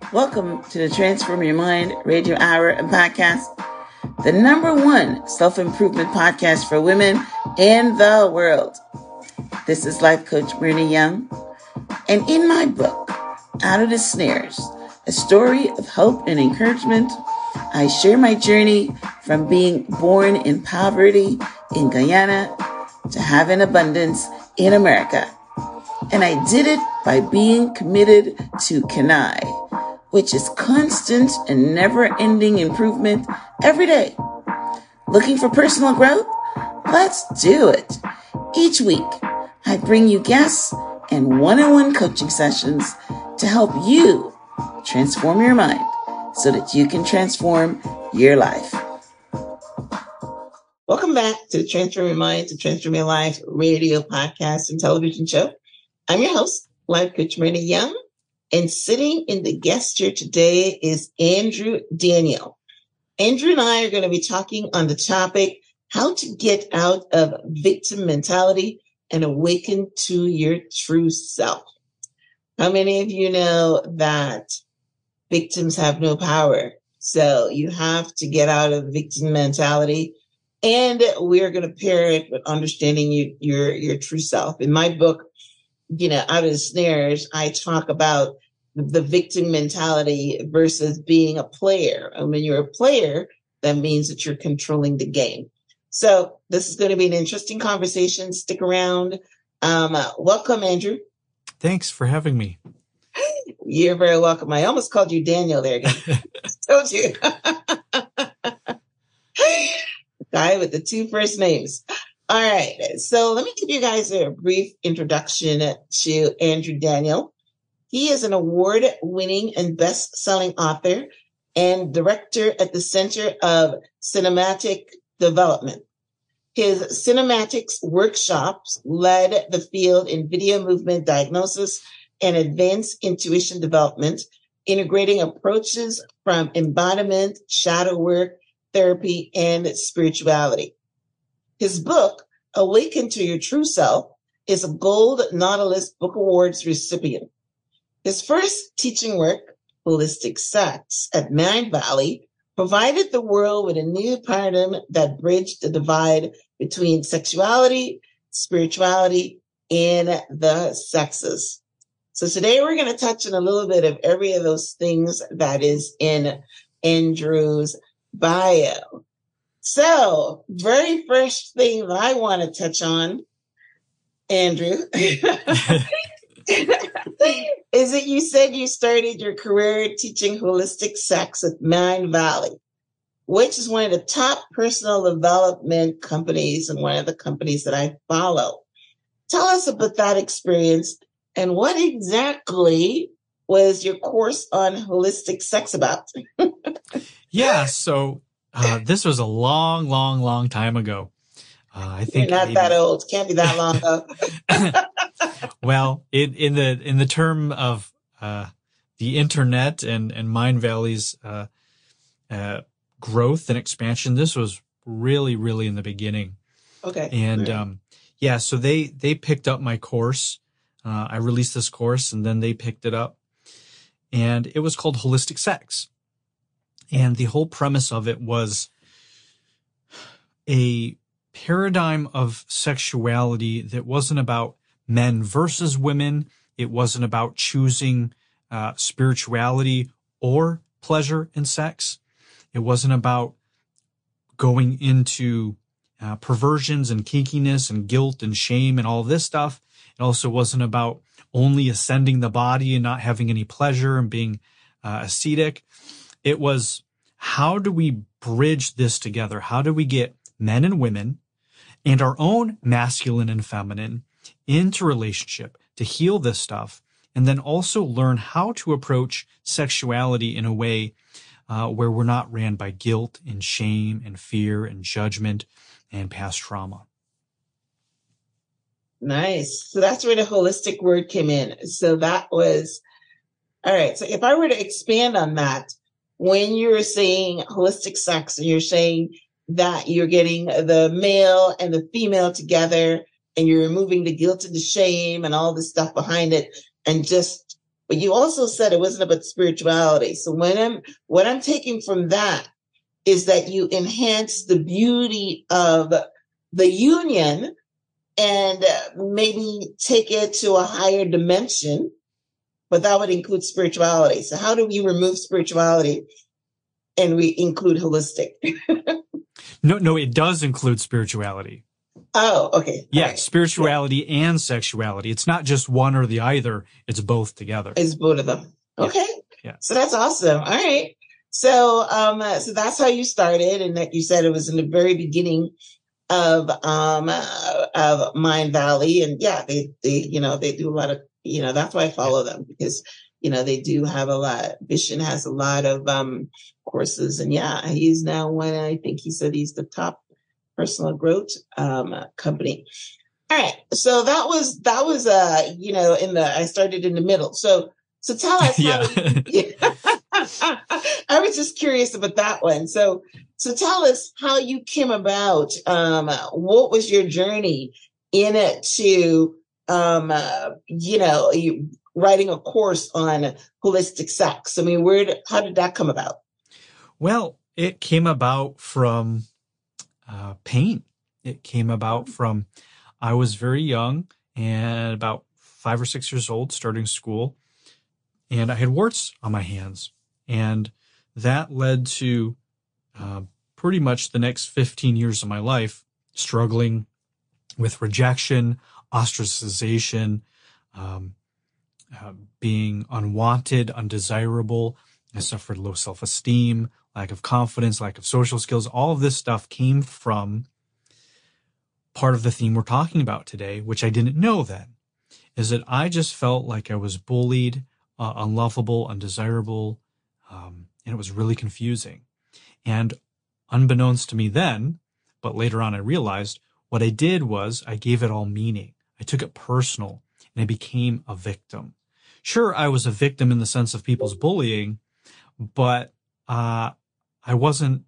Welcome to the Transform Your Mind Radio Hour and Podcast, the #1 self-improvement podcast for women in the world. This is Life Coach Myrna Young, and in my book, Out of the Snares, a story of hope and encouragement, I share my journey from being born in poverty in Guyana to having abundance in America. And I did it by being committed to Kenai, which is constant and never-ending improvement every day. Looking for personal growth? Let's do it. Each week, I bring you guests and one-on-one coaching sessions to help you transform your mind so that you can transform your life. Welcome back to the Transform Your Mind to Transform Your Life radio, podcast, and television show. I'm your host, Life Coach Myrna Young, and sitting in the guest chair today is Andrew Daniel. Andrew and I are going to be talking on the topic, how to get out of victim mentality and awaken to your true self. How many of you know that victims have no power? So you have to get out of victim mentality, and we're going to pair it with understanding your true self. In my book, Out of the Snares, I talk about the victim mentality versus being a player. And when you're a player, that means that you're controlling the game. So this is going to be an interesting conversation. Stick around. Welcome, Andrew. Thanks for having me. You're very welcome. I almost called you Daniel there again. Told you. Guy with the two first names. All right. So let me give you guys a brief introduction to Andrew Daniel. He is an award-winning and best-selling author and director at the Center of Cinematic Development. His cinematics workshops led the field in video movement diagnosis and advanced intuition development, integrating approaches from embodiment, shadow work, therapy, and spirituality. His book, Awaken to Your True Self, is a Gold Nautilus Book Awards recipient. His first teaching work, Holistic Sex at Mindvalley, provided the world with a new paradigm that bridged the divide between sexuality, spirituality, and the sexes. So today we're going to touch on a little bit of every of those things that is in Andrew's bio. So, very first thing that I want to touch on, Andrew, is that you said you started your career teaching holistic sex at Mindvalley, which is one of the top personal development companies and one of the companies that I follow. Tell us about that experience and what exactly was your course on holistic sex about? Yeah, so this was a long time ago. I think you're not that old. Can't be that long ago. Well, in the term of the internet and Mindvalley's growth and expansion, this was really in the beginning. Okay. And so they picked up my course. I released this course, and then they picked it up, and it was called Holistic Sex. And the whole premise of it was a paradigm of sexuality that wasn't about men versus women. It wasn't about choosing spirituality or pleasure in sex. It wasn't about going into perversions and kinkiness and guilt and shame and all this stuff. It also wasn't about only ascending the body and not having any pleasure and being ascetic. It was, how do we bridge this together? How do we get men and women and our own masculine and feminine into relationship to heal this stuff, and then also learn how to approach sexuality in a way where we're not ran by guilt and shame and fear and judgment and past trauma. Nice. So that's where the holistic word came in. So that was, all right. So if I were to expand on that, when you're saying holistic sex and you're saying that you're getting the male and the female together and you're removing the guilt and the shame and all this stuff behind it and just but you also said it wasn't about spirituality. So what I'm taking from that is that you enhance the beauty of the union and maybe take it to a higher dimension, but that would include spirituality. So how do we remove spirituality and we include holistic? No, it does include spirituality. Oh, okay. Yeah, right. Spirituality and sexuality. It's not just one or the either. It's both together. It's both of them. Okay. Yeah. So that's awesome. All right. So, so that's how you started. And like you said, it was in the very beginning of Mind Valley. And yeah, they do a lot of, that's why I follow them, because, they do have a lot. Vishen has a lot of, courses, and yeah, he's now I think he said he's the top personal growth, company. All right. So that was, I started in the middle. So tell us how I was just curious about that one. So tell us how you came about, what was your journey in it to, writing a course on holistic sex? I mean, how did that come about? Well, it came about from pain. It came about from, I was very young and about 5 or 6 years old, starting school, and I had warts on my hands. And that led to pretty much the next 15 years of my life struggling with rejection, ostracization, being unwanted, undesirable. I suffered low self-esteem, lack of confidence, lack of social skills. All of this stuff came from part of the theme we're talking about today, which I didn't know then, is that I just felt like I was bullied, unlovable, undesirable, and it was really confusing. And unbeknownst to me then, but later on I realized, what I did was I gave it all meaning. I took it personal, and I became a victim. Sure, I was a victim in the sense of people's bullying, but it wasn't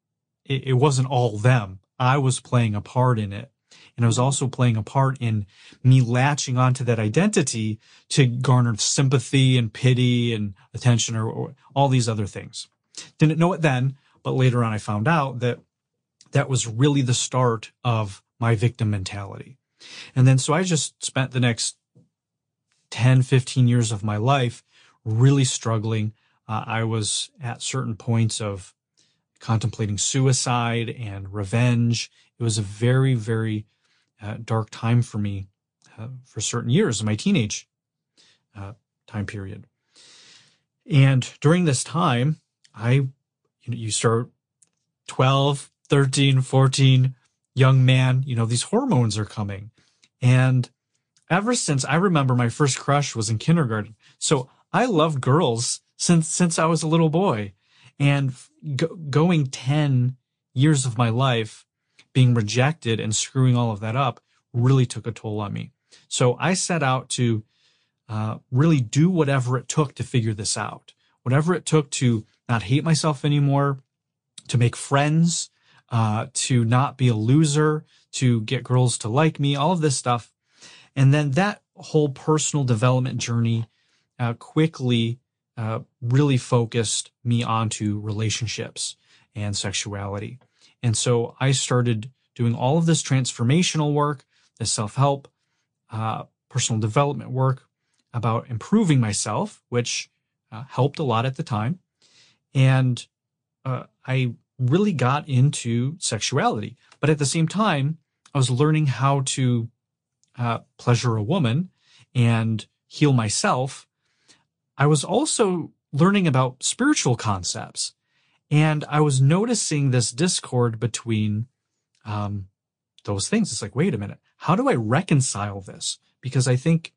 all them. I was playing a part in it. And I was also playing a part in me latching onto that identity to garner sympathy and pity and attention or all these other things. Didn't know it then, but later on I found out that that was really the start of my victim mentality. And then so I just spent the next 10, 15 years of my life really struggling. I was at certain points of contemplating suicide and revenge. It was a very, very dark time for me for certain years in my teenage time period. And during this time, you start 12, 13, 14, young man, these hormones are coming. And ever since, I remember my first crush was in kindergarten. So I loved girls since I was a little boy. And going 10 years of my life being rejected and screwing all of that up really took a toll on me. So I set out to really do whatever it took to figure this out, whatever it took to not hate myself anymore, to make friends, to not be a loser, to get girls to like me, all of this stuff. And then that whole personal development journey quickly really focused me onto relationships and sexuality. And so I started doing all of this transformational work, this self-help, personal development work about improving myself, which helped a lot at the time. And I really got into sexuality. But at the same time, I was learning how to pleasure a woman and heal myself. I was also learning about spiritual concepts. And I was noticing this discord between those things. It's like, wait a minute, how do I reconcile this? Because I think,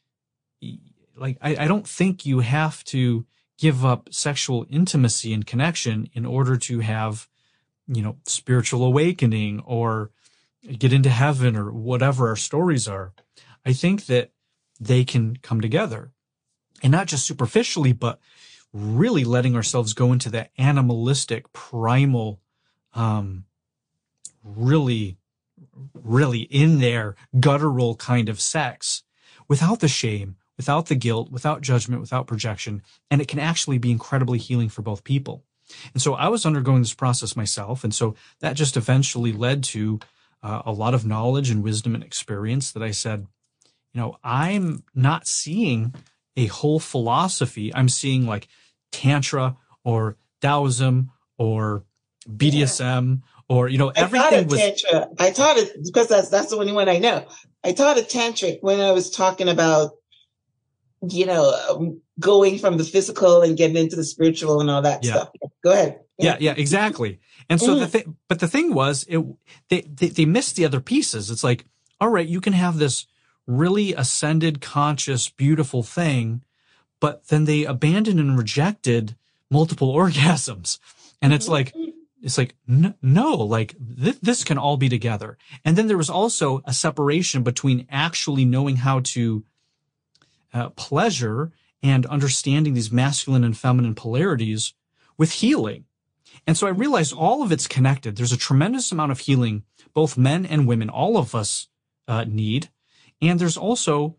I don't think you have to give up sexual intimacy and connection in order to have, spiritual awakening or get into heaven or whatever our stories are. I think that they can come together, and not just superficially, but really letting ourselves go into that animalistic, primal, really in there, guttural kind of sex without the shame, without the guilt, without judgment, without projection. And it can actually be incredibly healing for both people. And so I was undergoing this process myself. And so that just eventually led to a lot of knowledge and wisdom and experience that I said, I'm not seeing a whole philosophy. I'm seeing like Tantra or Taoism or BDSM or, everything was Tantra. I taught it because that's the only one I know. I taught a tantric when I was talking about, going from the physical and getting into the spiritual and all that stuff. Go ahead. Yeah, exactly. And so the thing was, they missed the other pieces. It's like, all right, you can have this really ascended, conscious, beautiful thing, but then they abandoned and rejected multiple orgasms. And it's like, no, like this can all be together. And then there was also a separation between actually knowing how to pleasure and understanding these masculine and feminine polarities with healing. And so I realized all of it's connected. There's a tremendous amount of healing, both men and women, all of us need. And there's also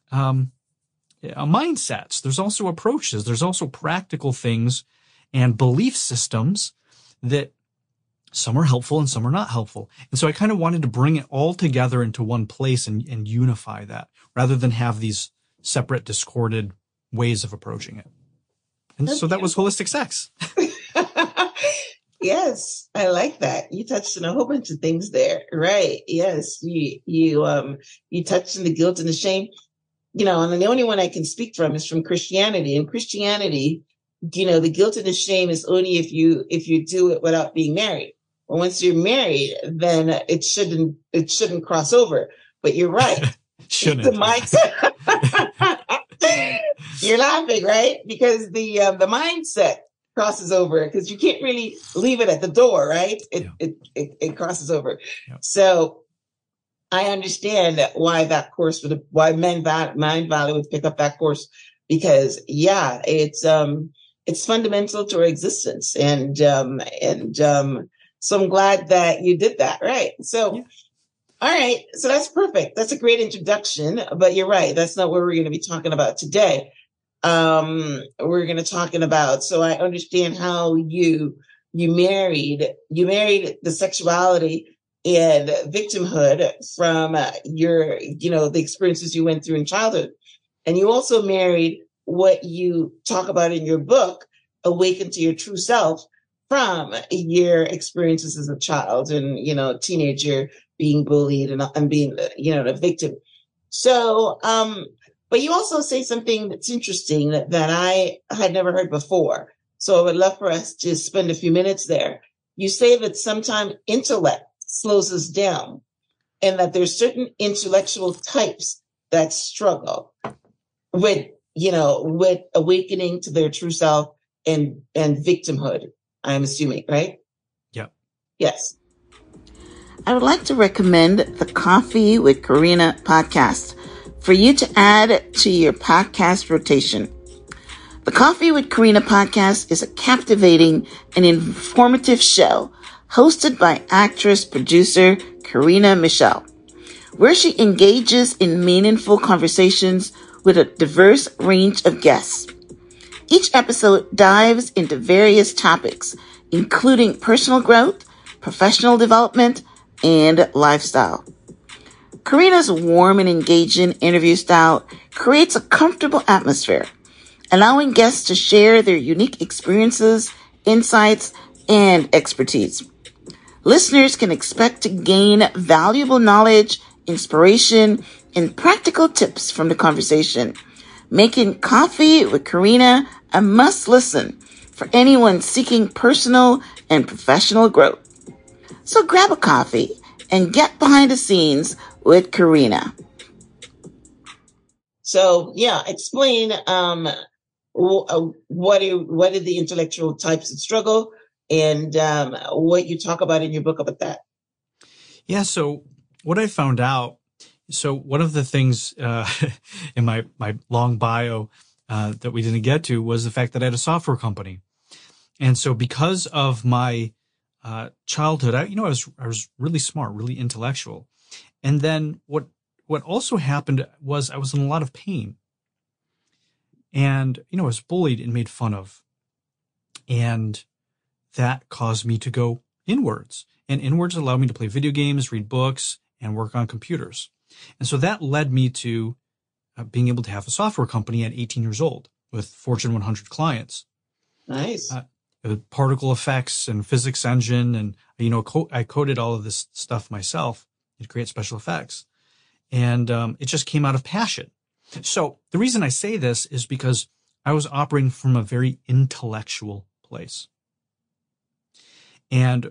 mindsets. There's also approaches. There's also practical things and belief systems that some are helpful and some are not helpful. And so I kind of wanted to bring it all together into one place and unify that rather than have these separate, discorded ways of approaching it. And so that was holistic sex. Yes, I like that. You touched on a whole bunch of things there. Right. Yes. You touched on the guilt and the shame, and the only one I can speak from is from Christianity. And Christianity, the guilt and the shame is only if you do it without being married. Well, once you're married, then it shouldn't cross over. But you're right. Shouldn't. The mindset. You're laughing, right? Because the mindset crosses over because you can't really leave it at the door, right? It crosses over. Yeah. So I understand why that course why Mind Valley would pick up that course because it's fundamental to our existence, and so I'm glad that you did that, right? So. Yeah. All right. So that's perfect. That's a great introduction, but you're right. That's not what we're going to be talking about today. We're going to talking about, so I understand how you married the sexuality and victimhood from the experiences you went through in childhood. And you also married what you talk about in your book, Awaken to Your True Self, from your experiences as a child and, teenager, being bullied and being, a victim. So, but you also say something that's interesting that I had never heard before. So I would love for us to spend a few minutes there. You say that sometimes intellect slows us down and that there's certain intellectual types that struggle with awakening to their true self and victimhood, I'm assuming, right? Yeah. Yes. I would like to recommend the Coffee with Karina podcast for you to add to your podcast rotation. The Coffee with Karina podcast is a captivating and informative show hosted by actress, producer Karina Michelle, where she engages in meaningful conversations with a diverse range of guests. Each episode dives into various topics, including personal growth, professional development, and lifestyle. Karina's warm and engaging interview style creates a comfortable atmosphere, allowing guests to share their unique experiences, insights, and expertise. Listeners can expect to gain valuable knowledge, inspiration, and practical tips from the conversation, making Coffee with Karina a must-listen for anyone seeking personal and professional growth. So grab a coffee and get behind the scenes with Karina. So, explain what are the intellectual types that struggle and what you talk about in your book about that. Yeah, so what I found out, so one of the things in my long bio that we didn't get to was the fact that I had a software company. And so because of my childhood, I was really smart, really intellectual. And then what also happened was I was in a lot of pain. And, I was bullied and made fun of. And that caused me to go inwards. And inwards allowed me to play video games, read books, and work on computers. And so that led me to being able to have a software company at 18 years old with Fortune 100 clients. Nice. Particle effects and physics engine. And, I coded all of this stuff myself to create special effects. And it just came out of passion. So the reason I say this is because I was operating from a very intellectual place. And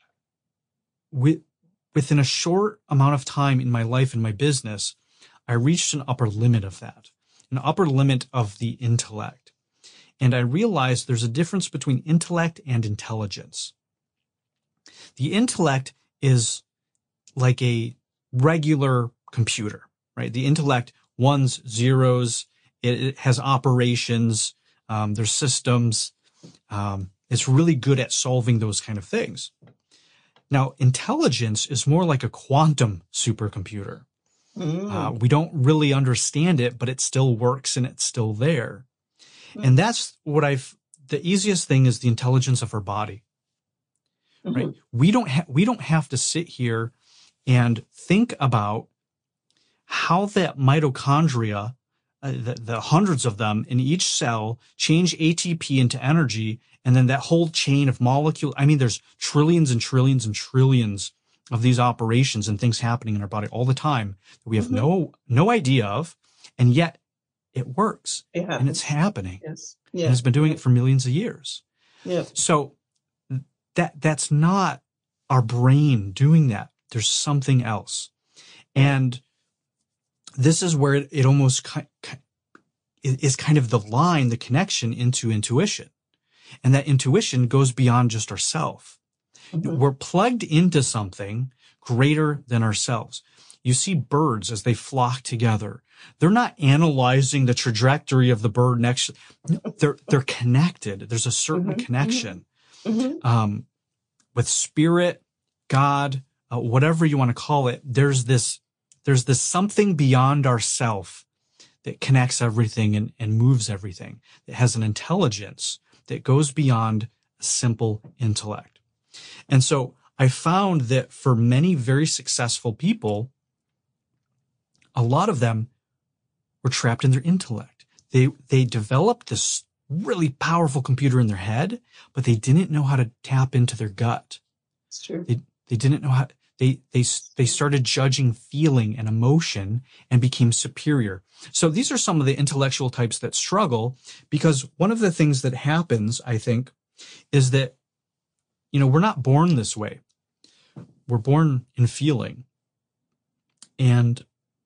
within a short amount of time in my life and my business, I reached an upper limit of that, an upper limit of the intellect. And I realized there's a difference between intellect and intelligence. The intellect is like a regular computer, right? The intellect, ones, zeros, it has operations, there's systems. It's really good at solving those kind of things. Now, intelligence is more like a quantum supercomputer. We don't really understand it, but it still works and it's still there. And that's what the easiest thing is the intelligence of our body, right? We don't have to sit here and think about how that mitochondria, the hundreds of them in each cell, change ATP into energy, and then that whole chain of molecule. I mean, there's trillions and trillions and trillions of these operations and things happening in our body all the time that we have no idea of, and yet it works and it's happening. Yes. And it's been doing it for millions of years. Yeah. So that's not our brain doing that. There's something else. And this is where it almost is kind of the line, the connection into intuition. And that intuition goes beyond just ourselves. We're plugged into something greater than ourselves. You see birds as they flock together. They're not analyzing the trajectory of the bird next. They're connected. There's a certain connection with spirit, God, whatever you want to call it. There's this something beyond ourself that connects everything and moves everything. That has an intelligence that goes beyond a simple intellect. And so I found that for many very successful people, a lot of them were trapped in their intellect. They developed this really powerful computer in their head, but they didn't know how to tap into their gut. It's true. They didn't know how. They started judging feeling and emotion and became superior. So these are some of the intellectual types that struggle, because one of the things that happens, I think, is that, we're not born this way. We're born in feeling. And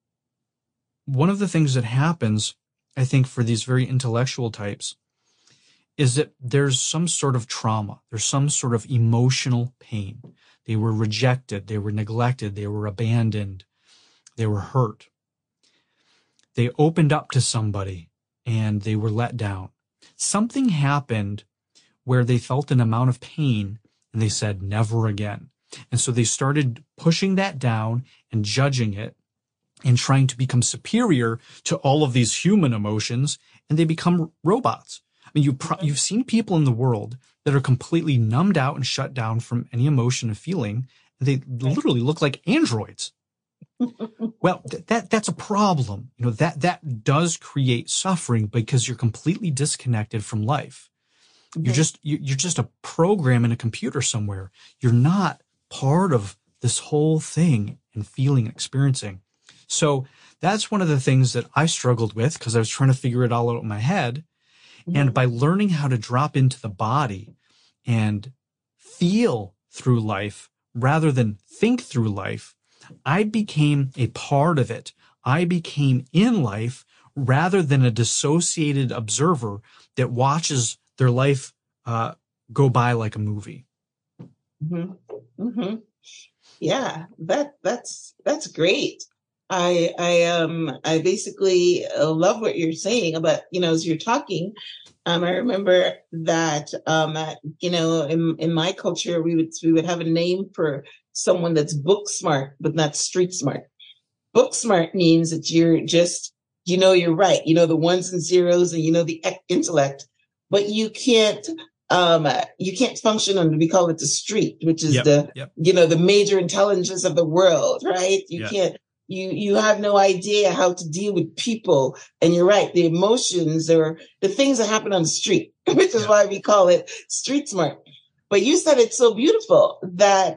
one of the things that happens, I think, for these very intellectual types is that there's some sort of trauma. There's some sort of emotional pain. They were rejected. They were neglected. They were abandoned. They were hurt. They opened up to somebody and they were let down. Something happened where they felt an amount of pain and they said, never again. And so they started pushing that down and judging it and trying to become superior to all of these human emotions, and they become robots. I mean, you've seen people in the world that are completely numbed out and shut down from any emotion and feeling. They literally look like androids. Well, that's a problem. That does create suffering because you're completely disconnected from life. You're just a program in a computer somewhere. You're not part of this whole thing and feeling and experiencing. So that's one of the things that I struggled with because I was trying to figure it all out in my head. And by learning how to drop into the body and feel through life rather than think through life, I became a part of it. I became in life rather than a dissociated observer that watches their life go by like a movie. Yeah, that's great. I basically love what you're saying about, as you're talking. I remember that, in my culture, we would have a name for someone that's book smart, but not street smart. Book smart means that you're just you know you're right. You know the ones and zeros, and you know the intellect, but you can't function on, we call it the street, which is the major intelligence of the world, right? You can't, you have no idea how to deal with people. And you're right, the emotions or the things that happen on the street, which is why we call it street smart. But you said it so beautiful that,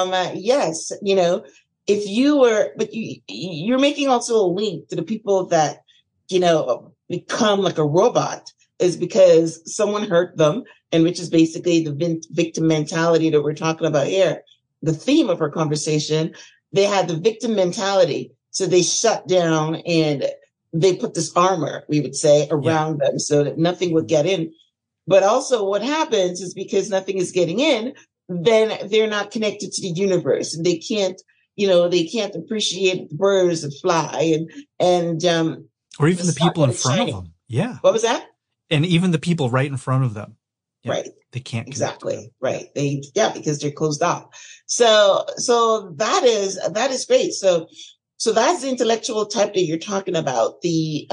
yes, you know, if you were, but you're making also a link to the people that, you know, become like a robot is because someone hurt them, and which is basically the victim mentality that we're talking about here. The theme of our conversation, they had the victim mentality. So they shut down and they put this armor, we would say, around them so that nothing would get in. But also what happens is because nothing is getting in, then they're not connected to the universe, and they can't, you know, they can't appreciate the birds that fly and or even the people in front of them. Yeah. What was that? And even the people right in front of them. Yeah, right. They can't. Exactly. Right. Because they're closed off. So that is great. So that's the intellectual type that you're talking about. The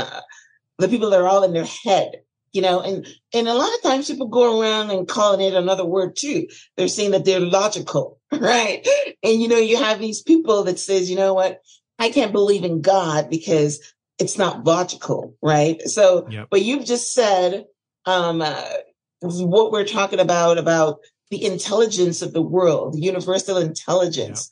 people that are all in their head, you know, and a lot of times people go around and calling it another word too. They're saying that they're logical, right? And, you know, you have these people that says, you know what, I can't believe in God because it's not logical, right? So, but you've just said, what we're talking about the intelligence of the world, the universal intelligence.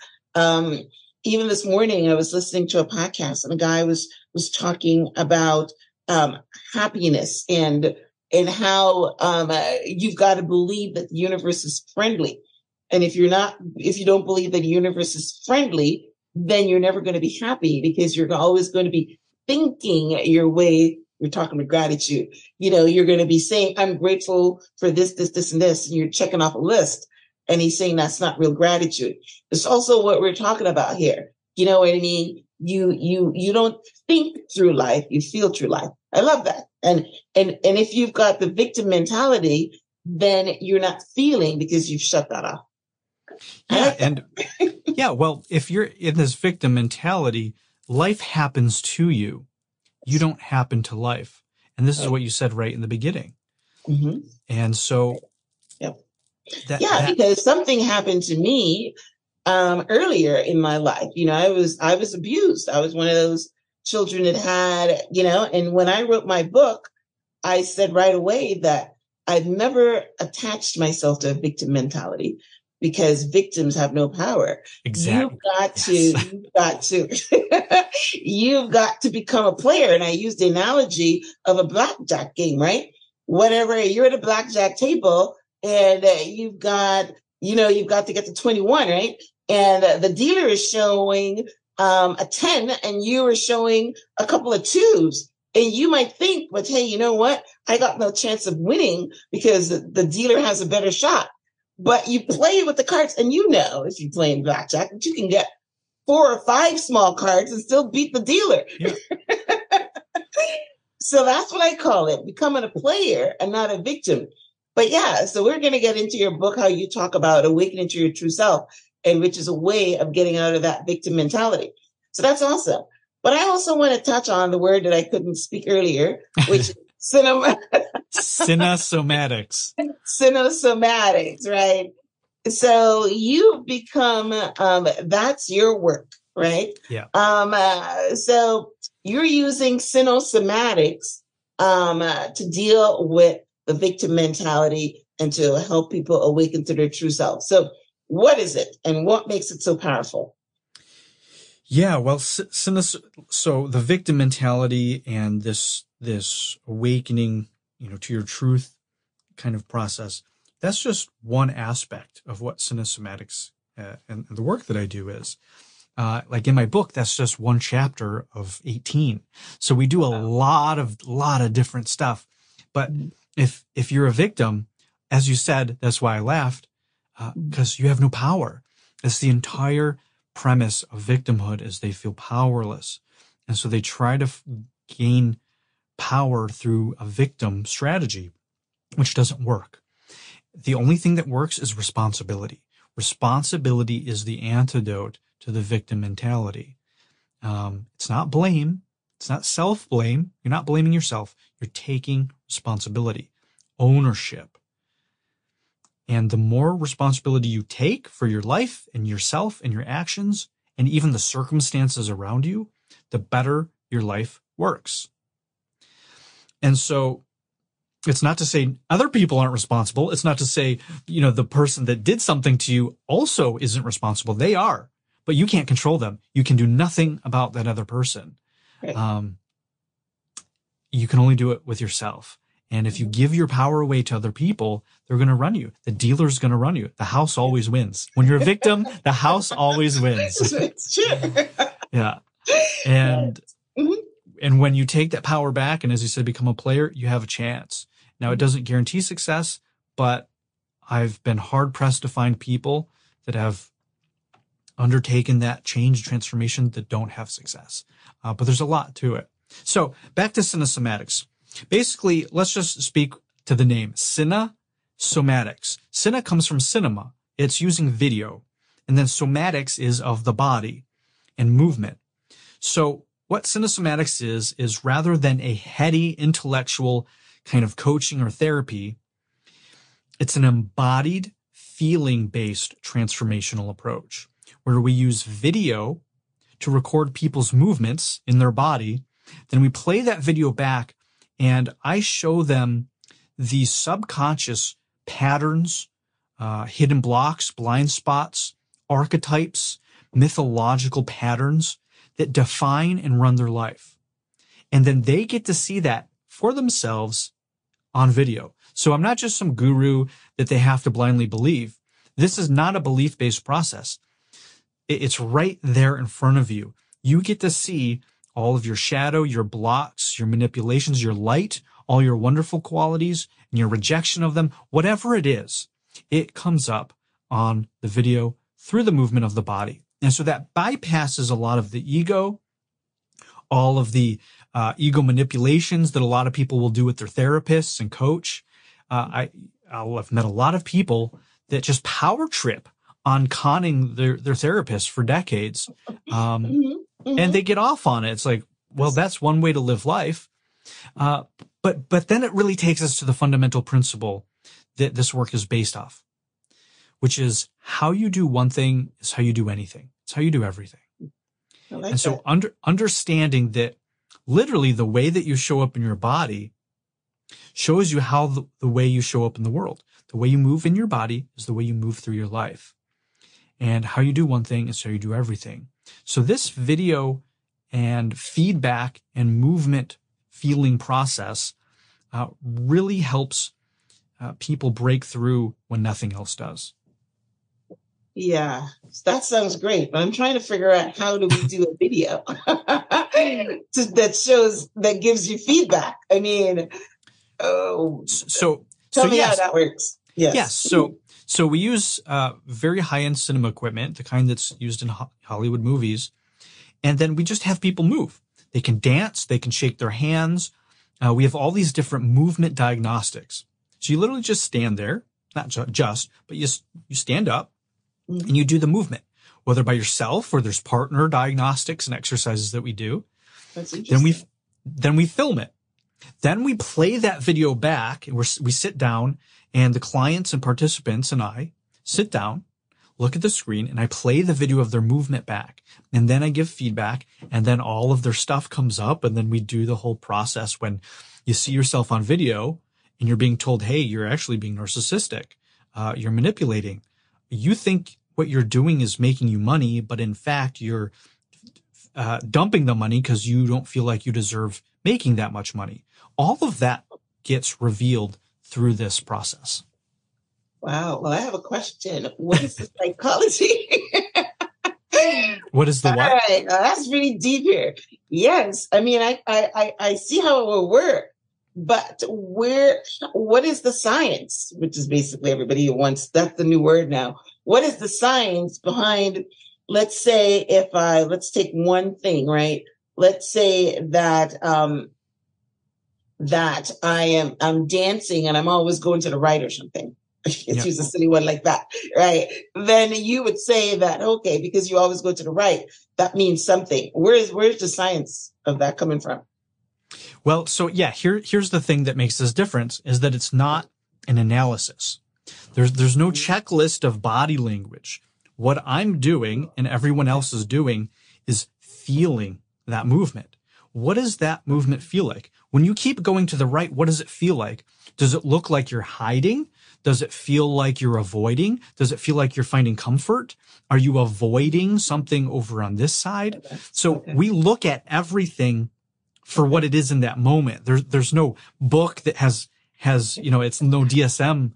Even this morning, I was listening to a podcast, and a guy was talking about happiness and how you've got to believe that the universe is friendly. And if you don't believe that the universe is friendly, then you're never going to be happy, because you're always going to be thinking your way. We're talking about gratitude. You know, you're going to be saying, I'm grateful for this, this, this, and this. And you're checking off a list. And he's saying that's not real gratitude. It's also what we're talking about here. You know what I mean? You don't think through life. You feel through life. I love that. And if you've got the victim mentality, then you're not feeling because you've shut that off. Well, if you're in this victim mentality, life happens to you. You don't happen to life. And this is what you said right in the beginning. Mm-hmm. And so, because something happened to me earlier in my life. You know, I was abused. I was one of those children that had, you know, and when I wrote my book, I said right away that I've never attached myself to a victim mentality, because victims have no power. Exactly. You've got to become a player. And I used the analogy of a blackjack game, right? Whatever, you're at a blackjack table and you've got to get to 21, right? And the dealer is showing a 10 and you are showing a couple of 2s. And you might think, but hey, you know what? I got no chance of winning because the dealer has a better shot. But you play with the cards, and you know, if you play in blackjack, that you can get 4 or 5 small cards and still beat the dealer. Yeah. So that's what I call it, becoming a player and not a victim. But so we're going to get into your book, how you talk about awakening to your true self, and which is a way of getting out of that victim mentality. So that's awesome. But I also want to touch on the word that I couldn't speak earlier, which is Cinesomatics. Cinesomatics, right? So you've become, that's your work, right? Yeah. So you're using cinesomatics to deal with the victim mentality and to help people awaken to their true self. So what is it, and what makes it so powerful? Yeah, well, so the victim mentality and this awakening, you know, to your truth kind of process, that's just one aspect of what cinesomatics and the work that I do is. Like in my book, that's just one chapter of 18. So we do a lot of different stuff. But if you're a victim, as you said, that's why I laughed, because you have no power. It's the entire premise of victimhood, is they feel powerless. And so they try to gain power through a victim strategy, which doesn't work. The only thing that works is responsibility. Responsibility is the antidote to the victim mentality. It's not blame. It's not self-blame. You're not blaming yourself. You're taking responsibility, ownership. And the more responsibility you take for your life and yourself and your actions and even the circumstances around you, the better your life works. And so it's not to say other people aren't responsible. It's not to say, the person that did something to you also isn't responsible. They are, but you can't control them. You can do nothing about that other person. Right. You can only do it with yourself. And if you give your power away to other people, they're going to run you. The dealer's going to run you. The house always wins. When you're a victim, the house always wins. It's true. Yeah. And when you take that power back and, as you said, become a player, you have a chance. Now, it doesn't guarantee success, but I've been hard pressed to find people that have undertaken that change transformation that don't have success. But there's a lot to it. So back to cinesomatics. Basically, let's just speak to the name cinesomatics. Cine comes from cinema. It's using video. And then somatics is of the body and movement. So what cinesomatics is rather than a heady intellectual kind of coaching or therapy, it's an embodied feeling-based transformational approach where we use video to record people's movements in their body. Then we play that video back and I show them the subconscious patterns, hidden blocks, blind spots, archetypes, mythological patterns that define and run their life. And then they get to see that for themselves on video. So I'm not just some guru that they have to blindly believe. This is not a belief-based process. It's right there in front of you. You get to see all of your shadow, your blocks, your manipulations, your light, all your wonderful qualities, and your rejection of them, whatever it is, it comes up on the video through the movement of the body. And so that bypasses a lot of the ego, all of the ego manipulations that a lot of people will do with their therapists and coach. I've met a lot of people that just power trip on conning their therapists for decades. And they get off on it. It's like, well, that's one way to live life. But then it really takes us to the fundamental principle that this work is based off, which is how you do one thing is how you do anything. It's how you do everything. And so understanding that literally the way that you show up in your body shows you how the way you show up in the world. The way you move in your body is the way you move through your life. And how you do one thing is how you do everything. So this video and feedback and movement feeling process really helps people break through when nothing else does. Yeah, that sounds great. But I'm trying to figure out how do we do a video that gives you feedback. I mean, tell me how that works. Yes. So we use very high-end cinema equipment, the kind that's used in Hollywood movies, and then we just have people move. They can dance, they can shake their hands. We have all these different movement diagnostics. So you literally just stand there, not just, but you stand up and you do the movement, whether by yourself or there's partner diagnostics and exercises that we do. That's interesting. Then we film it. Then we play that video back and we sit down and the clients and participants and I sit down, look at the screen, and I play the video of their movement back. And then I give feedback, and then all of their stuff comes up, and then we do the whole process when you see yourself on video and you're being told, hey, you're actually being narcissistic. You're manipulating. You think what you're doing is making you money, but in fact, you're dumping the money because you don't feel like you deserve making that much money. All of that gets revealed through this process. Wow. Well, I have a question. What is the psychology? What is the what? All right. That's really deep here. Yes. I mean, I see how it will work, but what is the science? Which is basically everybody wants, that's the new word now. What is the science behind, let's say let's take one thing, right? Let's say that I'm dancing and I'm always going to the right or something. Let's use a silly one like that, right? Then you would say that, okay, because you always go to the right, that means something. Where's the science of that coming from? Well, so yeah, here's the thing that makes this difference is that it's not an analysis. There's no checklist of body language. What I'm doing and everyone else is doing is feeling that movement. What does that movement feel like? When you keep going to the right, what does it feel like? Does it look like you're hiding? Does it feel like you're avoiding? Does it feel like you're finding comfort? Are you avoiding something over on this side? So we look at everything for what it is in that moment. There's no book that has, it's no DSM,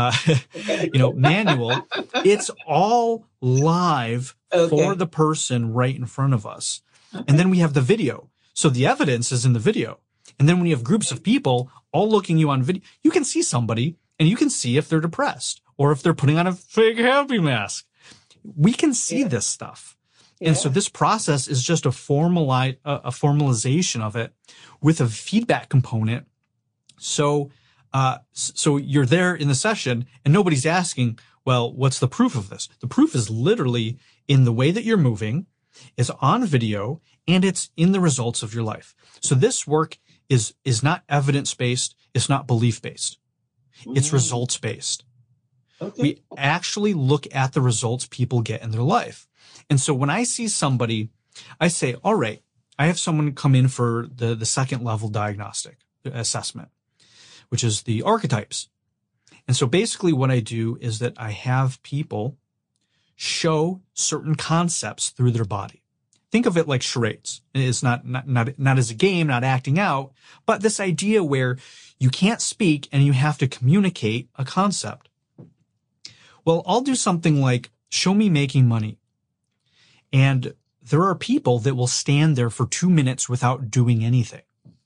manual. It's all live for the person right in front of us. And then we have the video. So the evidence is in the video. And then when you have groups of people all looking you on video, you can see somebody and you can see if they're depressed or if they're putting on a fake happy mask. We can see this stuff. And so this process is just a formalization of it with a feedback component. So you're there in the session and nobody's asking, well, what's the proof of this? The proof is literally in the way that you're moving, is on video, and it's in the results of your life. So this work is not evidence-based. It's not belief-based. It's results-based. Okay. We actually look at the results people get in their life. And so when I see somebody, I say, all right, I have someone come in for the second level diagnostic assessment, which is the archetypes. And so basically what I do is that I have people show certain concepts through their body. Think of it like charades. It's not as a game, not acting out, but this idea where you can't speak and you have to communicate a concept. Well, I'll do something like show me making money. And there are people that will stand there for 2 minutes without doing anything.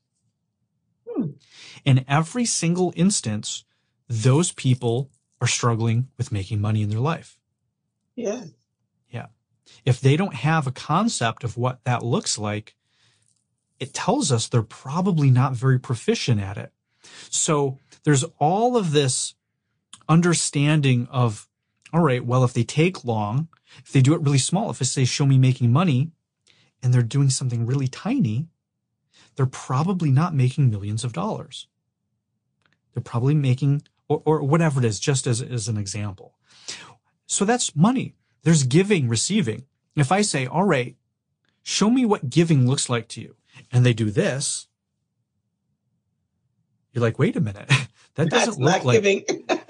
In every single instance, those people are struggling with making money in their life. Yeah. Yeah. If they don't have a concept of what that looks like, it tells us they're probably not very proficient at it. So there's all of this understanding of, all right, well, if they take long, if they do it really small, if I say, show me making money, and they're doing something really tiny, they're probably not making millions of dollars. They're probably making, or whatever it is, just as an example. So that's money. There's giving, receiving. If I say, all right, show me what giving looks like to you, and they do this, you're like, wait a minute, that doesn't look like giving.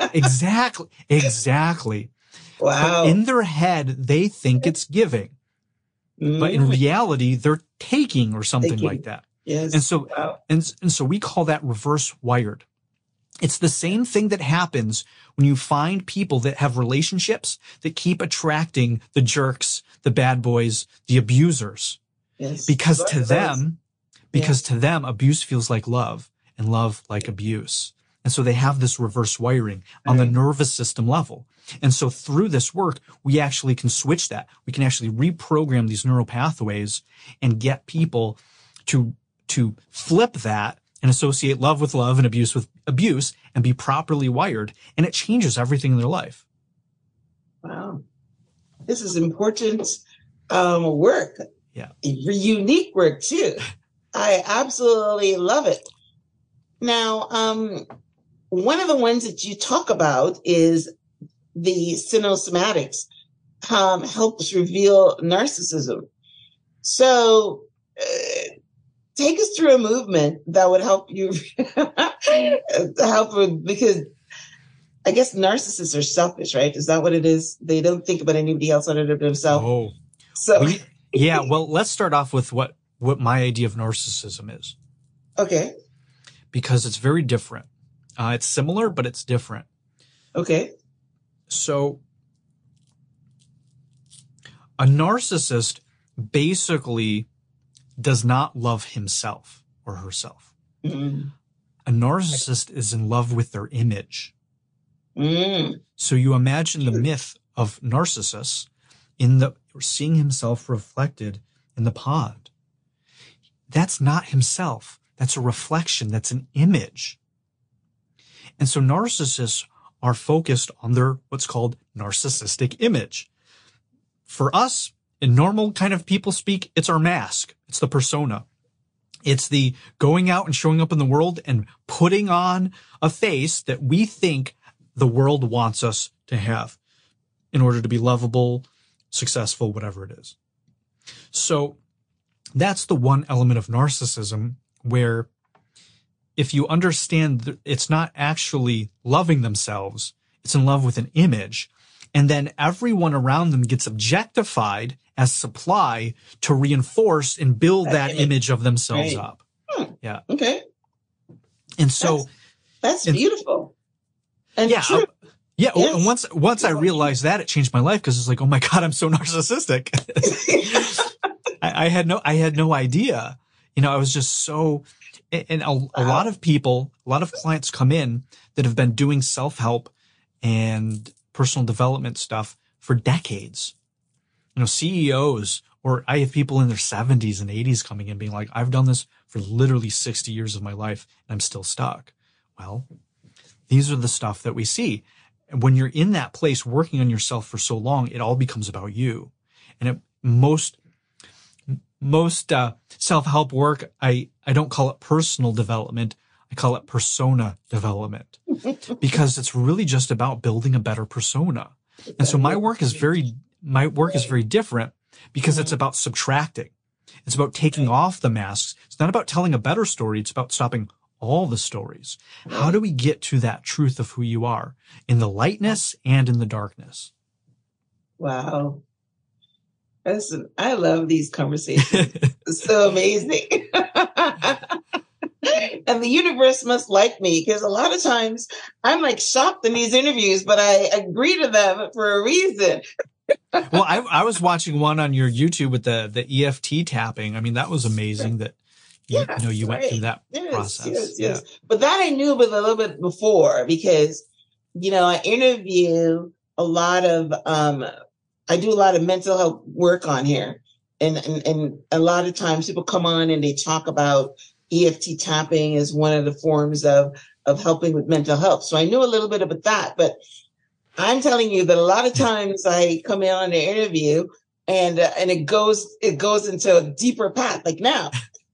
Exactly. Wow. But in their head, they think it's giving. But in reality, they're taking or something like that. Yes. And so, and so we call that reverse wired. It's the same thing that happens when you find people that have relationships that keep attracting the jerks, the bad boys, the abusers. Yes. Because to them, abuse feels like love and love like abuse. And so they have this reverse wiring on the nervous system level. And so through this work, we actually can switch that. We can actually reprogram these neural pathways and get people to flip that and associate love with love and abuse with abuse and be properly wired. And it changes everything in their life. Wow. This is important work. Yeah. Unique work too. I absolutely love it. Now, one of the ones that you talk about is the cynosomatics, helps reveal narcissism. So take us through a movement that would help you because I guess narcissists are selfish, right? Is that what it is? They don't think about anybody else other than themselves. Oh, so well, let's start off with what my idea of narcissism is. Okay. Because it's very different. It's similar, but it's different. Okay. So a narcissist basically does not love himself or herself. Mm-hmm. A narcissist is in love with their image. So you imagine the myth of Narcissus seeing himself reflected in the pond. That's not himself. That's a reflection. That's an image. And so narcissists are focused on their what's called narcissistic image. For us, in normal kind of people speak, it's our mask. It's the persona. It's the going out and showing up in the world and putting on a face that we think the world wants us to have in order to be lovable, successful, whatever it is. So that's the one element of narcissism where if you understand that it's not actually loving themselves, it's in love with an image. And then everyone around them gets objectified as supply to reinforce and build that image of themselves up. Yeah. Okay. And so that's beautiful. And yeah. true. Yeah. Yes. And once I realized that, it changed my life because it's like, oh my God, I'm so narcissistic. I had no idea. You know, I was just so, and a lot of people, a lot of clients come in that have been doing self-help and personal development stuff for decades. You know, CEOs, or I have people in their 70s and 80s coming in being like, I've done this for literally 60 years of my life and I'm still stuck. Well, these are the stuff that we see. And when you're in that place working on yourself for so long, it all becomes about you. And most self-help work, I don't call it personal development. I call it persona development because it's really just about building a better persona. And so my work is very different because it's about subtracting. It's about taking off the masks. It's not about telling a better story. It's about stopping all the stories. How do we get to that truth of who you are in the lightness and in the darkness? Wow. Listen, I love these conversations. It's so amazing. And the universe must like me because a lot of times I'm like shocked in these interviews, but I agree to them for a reason. Well, I was watching one on your YouTube with the EFT tapping. I mean, that was amazing that you went through that process. Yes. But that I knew about a little bit before because, I interview a lot of, I do a lot of mental health work on here. And a lot of times people come on and they talk about EFT tapping as one of the forms of helping with mental health. So I knew a little bit about that, but I'm telling you that a lot of times I come in on an interview and it goes into a deeper path. Like now,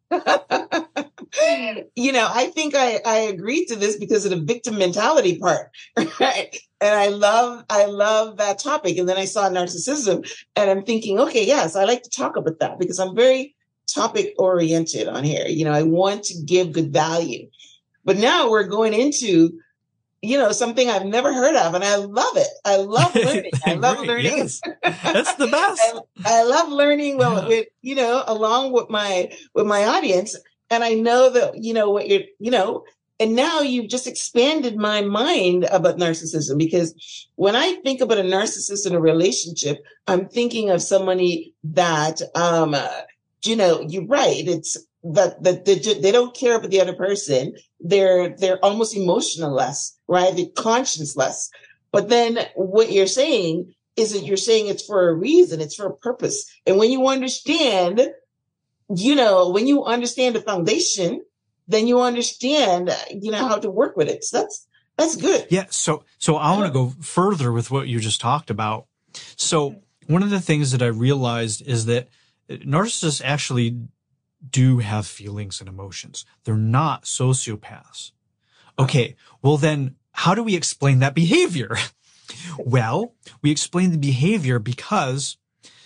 I think I agreed to this because of the victim mentality part, right? And I love that topic. And then I saw narcissism and I'm thinking, okay, yes, I like to talk about that because I'm very topic oriented on here. I want to give good value, but now we're going into, something I've never heard of. And I love it. I love learning. I love learning. Yes. That's the best. I love learning with, along with my audience. And I know that, what you're, and now you've just expanded my mind about narcissism because when I think about a narcissist in a relationship, I'm thinking of somebody that, you're right. It's that they don't care about the other person. They're almost emotionless, right? They're conscienceless. But then what you're saying is that you're saying it's for a reason. It's for a purpose. And when you understand, when you understand the foundation, then you understand, how to work with it. So that's good. Yeah. So I want to go further with what you just talked about. So one of the things that I realized is that narcissists actually do have feelings and emotions. They're not sociopaths. Okay. Well, then how do we explain that behavior? Well, we explain the behavior because,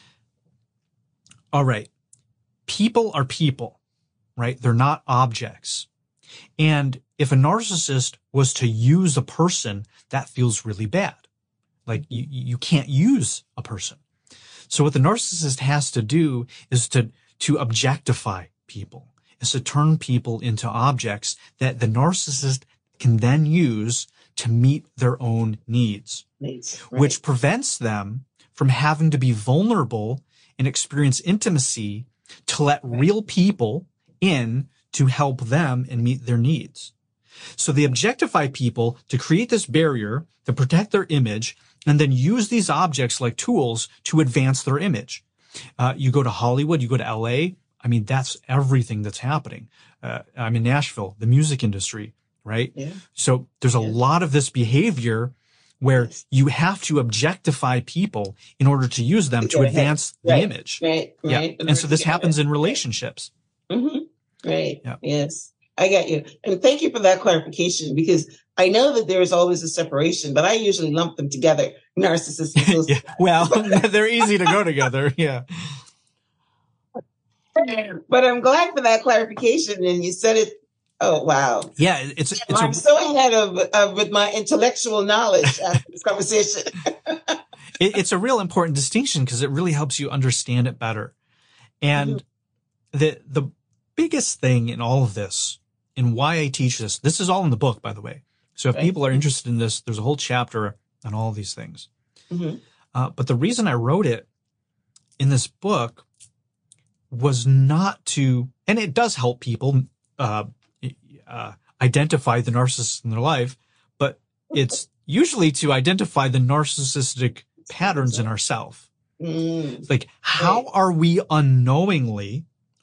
all right, people are people, right? They're not objects. And if a narcissist was to use a person, that feels really bad. Like you can't use a person. So what the narcissist has to do is to objectify people, is to turn people into objects that the narcissist can then use to meet their own needs, right, which prevents them from having to be vulnerable and experience intimacy to let real people in to help them and meet their needs. So they objectify people to create this barrier to protect their image and then use these objects like tools to advance their image. You go to Hollywood, you go to LA. I mean, that's everything that's happening. I'm in Nashville, the music industry, right? Yeah. So there's a lot of this behavior where you have to objectify people in order to use them to advance the image. Right. Yeah. And so this happens in relationships. Mm-hmm. Right. Yeah. Yes. I got you. And thank you for that clarification, because I know that there is always a separation, but I usually lump them together, narcissists and sociopaths. Yeah. Well, they're easy to go together. Yeah. But I'm glad for that clarification. And you said it. Oh, wow. Yeah. I'm so ahead of with my intellectual knowledge after this conversation. It's a real important distinction because it really helps you understand it better. And the biggest thing in all of this, and why I teach this is all in the book, by the way. So if people are interested in this, there's a whole chapter on all of these things. But the reason I wrote it in this book was not to, and it does help people identify the narcissist in their life, but it's usually to identify the narcissistic patterns in ourselves. Like, how are we unwittingly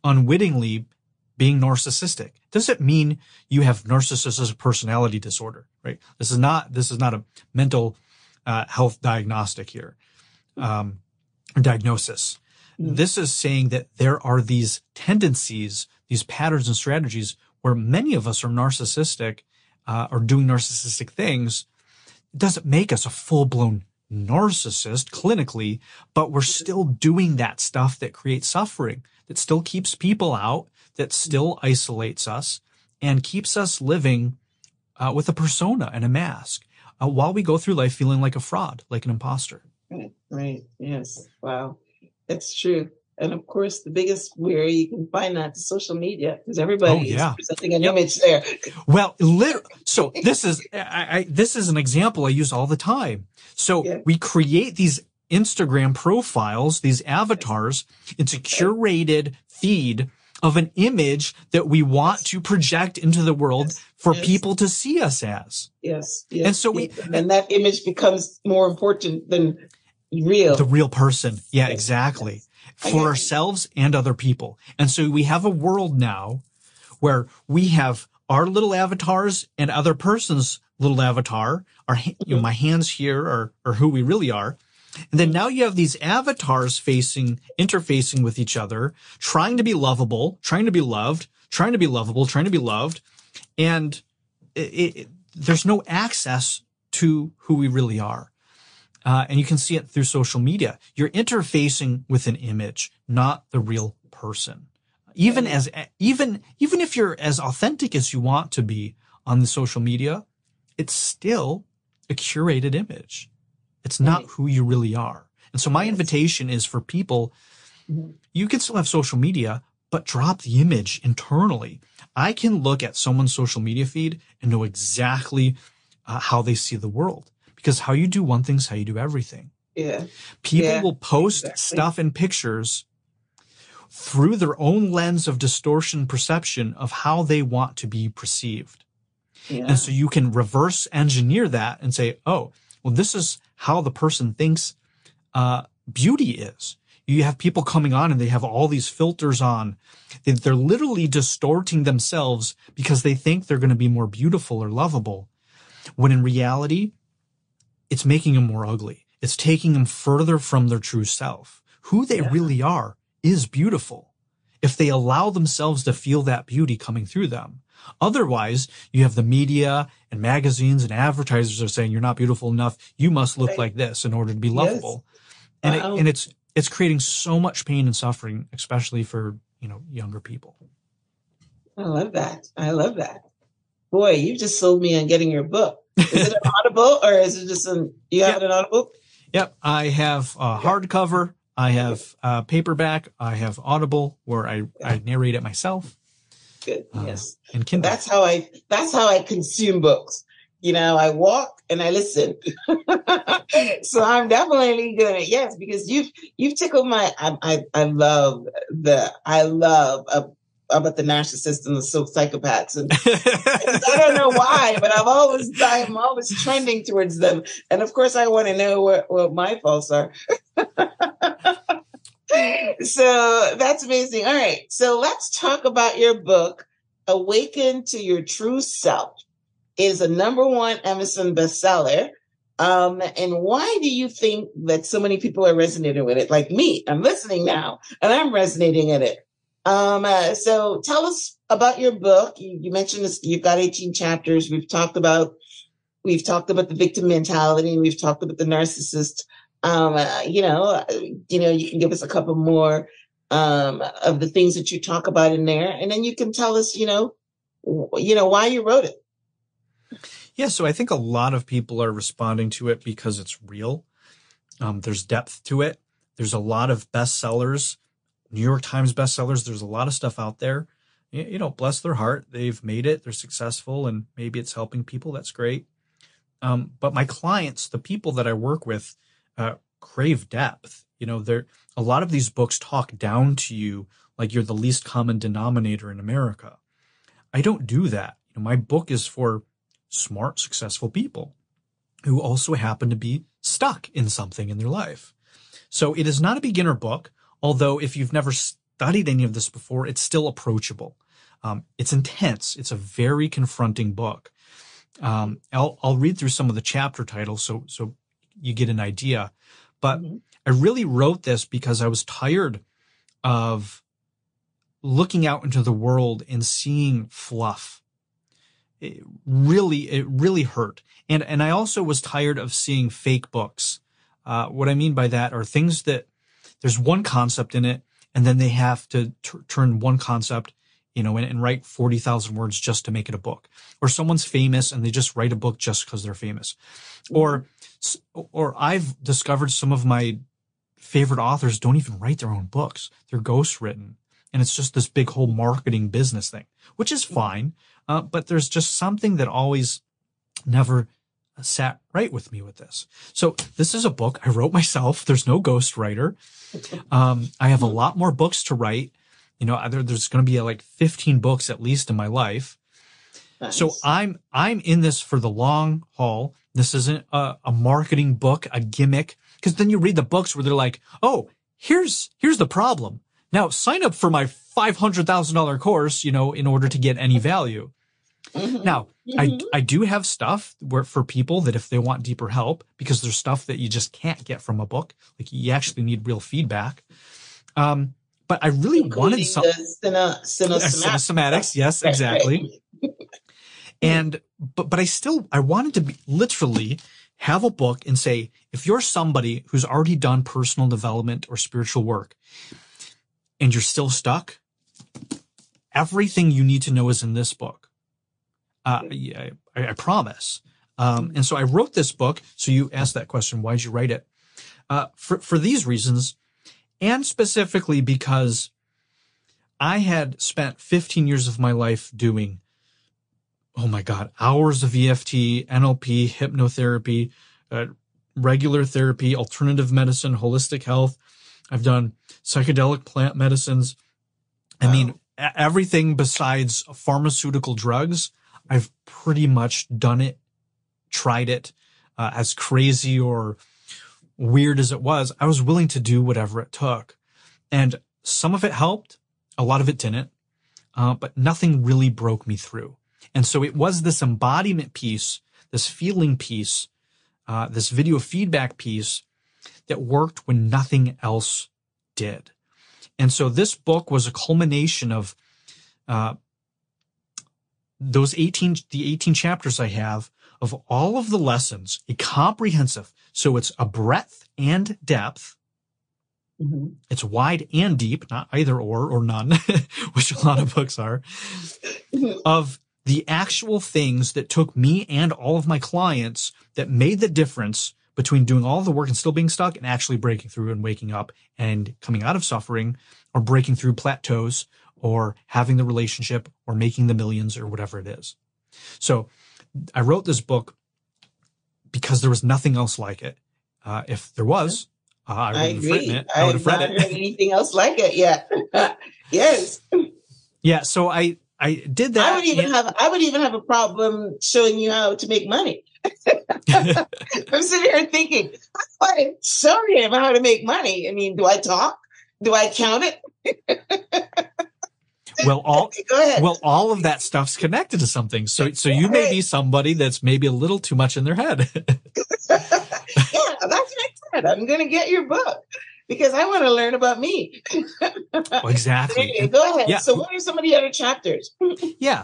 being narcissistic? Does it mean you have narcissistic personality disorder, right? This is not a mental health diagnostic here, or diagnosis. This is saying that there are these tendencies, these patterns and strategies where many of us are narcissistic, or doing narcissistic things. It doesn't make us a full-blown narcissist clinically, but we're still doing that stuff that creates suffering, that still keeps people out, that still isolates us and keeps us living with a persona and a mask while we go through life feeling like a fraud, like an imposter. Right. Yes. Wow. That's true. And of course, the biggest where you can find that is social media, because everybody is presenting an image there. Well, so this is an example I use all the time. So we create these Instagram profiles, these avatars. It's a curated feed of an image that we want to project into the world for people to see us as. Yes. And so and that image becomes more important than the real person. Yeah, exactly. For ourselves and other people. And so we have a world now where we have our little avatars and other person's little avatar. My hands here are who we really are. And then now you have these avatars interfacing with each other, trying to be lovable, trying to be loved, trying to be lovable, trying to be loved. And there's no access to who we really are. And you can see it through social media. You're interfacing with an image, not the real person. Even if you're as authentic as you want to be on the social media, it's still a curated image. It's not who you really are. And so my invitation is for people, you can still have social media, but drop the image internally. I can look at someone's social media feed and know exactly how they see the world. Because how you do one thing is how you do everything. People will post stuff and pictures through their own lens of distortion perception of how they want to be perceived. And so you can reverse engineer that and say, oh, well, this is how the person thinks beauty is. You have people coming on and they have all these filters on. They're literally distorting themselves because they think they're going to be more beautiful or lovable, when in reality, it's making them more ugly. It's taking them further from their true self. Who they really are is beautiful if they allow themselves to feel that beauty coming through them. Otherwise, you have the media and magazines and advertisers are saying you're not beautiful enough. You must look like this in order to be lovable. And it's creating so much pain and suffering, especially for, younger people. I love that. Boy, you just sold me on getting your book. Is it an Audible or is it just you have an Audible? Yep. I have hardcover. I have paperback. I have Audible where I narrate it myself. Good. Yes. And Kindle. That's how I consume books. I walk and I listen. So I'm definitely good at because you've tickled my, I love about the narcissists and the psychopaths. And I don't know why, but I'm always trending towards them. And of course I want to know what my faults are. So that's amazing. All right. So let's talk about your book, Awaken to Your True Self. It is a #1 Amazon bestseller. And why do you think that so many people are resonating with it? Like me, I'm listening now and I'm resonating in it. So tell us about your book. You mentioned this, you've got 18 chapters. We've talked about the victim mentality. We've talked about the narcissist. You can give us a couple more of the things that you talk about in there, and then you can tell us, why you wrote it. Yeah, so I think a lot of people are responding to it because it's real. There's depth to it. There's a lot of bestsellers, New York Times bestsellers. There's a lot of stuff out there. Bless their heart. They've made it. They're successful, and maybe it's helping people. That's great. But my clients, the people that I work with, crave depth. A lot of these books talk down to you like you're the least common denominator in America. I don't do that. My book is for smart, successful people who also happen to be stuck in something in their life. So it is not a beginner book, although if you've never studied any of this before, it's still approachable. It's intense. It's a very confronting book. I'll read through some of the chapter titles so you get an idea. But I really wrote this because I was tired of looking out into the world and seeing fluff. It really hurt. And I also was tired of seeing fake books. What I mean by that are things that there's one concept in it, and then they have to turn one concept, and write 40,000 words just to make it a book. Or someone's famous and they just write a book just because they're famous. Or I've discovered some of my favorite authors don't even write their own books. They're ghostwritten. And it's just this big whole marketing business thing, which is fine. But there's just something that always never sat right with me with this. So this is a book I wrote myself. There's no ghostwriter. I have a lot more books to write. There's going to be like 15 books at least in my life. Nice. So I'm in this for the long haul. This isn't a marketing book, a gimmick, because then you read the books where they're like, oh, here's the problem. Now sign up for my $500,000 course, in order to get any value. Now, I do have stuff for people that if they want deeper help, because there's stuff that you just can't get from a book, like you actually need real feedback. But I really wanted something. Cinesomatics, yes, exactly. But I wanted to literally have a book and say, if you're somebody who's already done personal development or spiritual work and you're still stuck, everything you need to know is in this book. I promise. And so I wrote this book. So you asked that question, why'd you write it? For these reasons, and specifically because I had spent 15 years of my life doing, oh my God, hours of EFT, NLP, hypnotherapy, regular therapy, alternative medicine, holistic health. I've done psychedelic plant medicines. I mean, everything besides pharmaceutical drugs, I've pretty much done it, tried it, as crazy or weird as it was. I was willing to do whatever it took. And some of it helped, a lot of it didn't, but nothing really broke me through. And so it was this embodiment piece, this feeling piece, this video feedback piece that worked when nothing else did. And so this book was a culmination of the 18 chapters I have of all of the lessons, a comprehensive. So it's a breadth and depth. Mm-hmm. It's wide and deep, not either or none, which a lot of books are, of the actual things that took me and all of my clients that made the difference between doing all the work and still being stuck and actually breaking through and waking up and coming out of suffering, or breaking through plateaus, or having the relationship, or making the millions, or whatever it is. So I wrote this book because there was nothing else like it. If there was, I would have written it. I would have read it. I haven't heard anything else like it yet. Yes. Yeah. So I did that. I would even have a problem showing you how to make money. I'm sitting here thinking, how do I show him how to make money? I mean, do I talk? Do I count it? Well, all of that stuff's connected to something. So you may be somebody that's maybe a little too much in their head. Yeah, that's what I said. I'm going to get your book because I want to learn about me. Well, exactly. Anyway, go ahead. Yeah. So what are some of the other chapters? Yeah.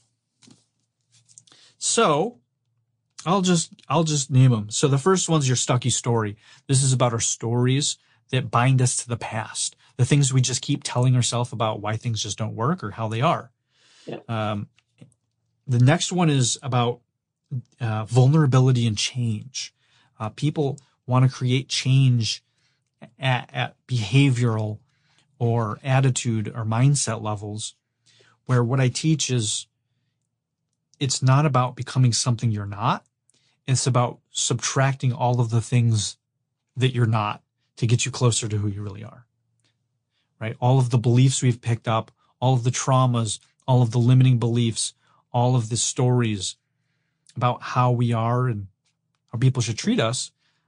So I'll just name them. So the first one's your Stucky story. This is about our stories that bind us to the past, the things we just keep telling ourselves about why things just don't work or how they are. Yeah. The next one is about vulnerability and change. People want to create change at behavioral or attitude or mindset levels, where what I teach is it's not about becoming something you're not. It's about subtracting all of the things that you're not to get you closer to who you really are, right? All of the beliefs we've picked up, all of the traumas, all of the limiting beliefs, all of the stories about how we are and how people should treat us.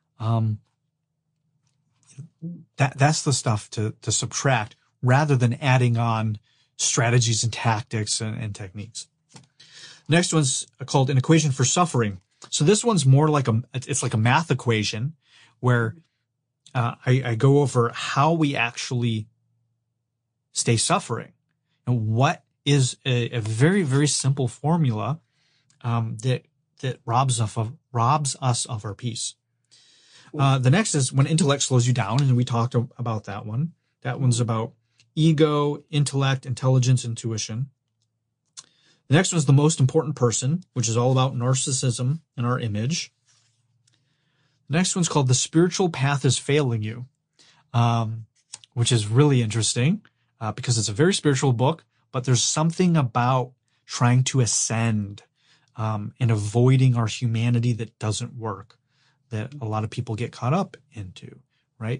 That's the stuff to subtract rather than adding on strategies and tactics and techniques. Next one's called An Equation for Suffering. So this one's more like it's like a math equation where I go over how we actually stay suffering and what is a very, very simple formula that robs us of our peace. The next is When Intellect Slows You Down, and we talked about that one. That one's about ego, intellect, intelligence, intuition. The next one's The Most Important Person, which is all about narcissism and our image. The next one's called The Spiritual Path is Failing You, which is really interesting because it's a very spiritual book, but there's something about trying to ascend and avoiding our humanity that doesn't work, that a lot of people get caught up into, right?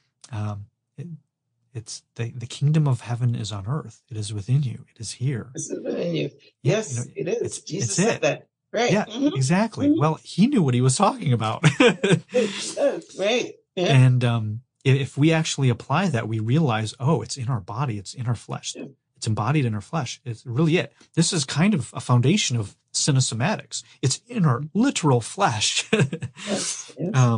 It's the kingdom of heaven is on earth. It is within you. It is here. It's within you. Yes, it is. Jesus it's said that. Right. Yeah, exactly. Mm-hmm. Well, he knew what he was talking about. Right. Yeah. And if we actually apply that, we realize, oh, it's in our body. It's in our flesh. Yeah. It's embodied in our flesh. It's really it. This is kind of a foundation of cinesomatics. It's in our literal flesh. Yes.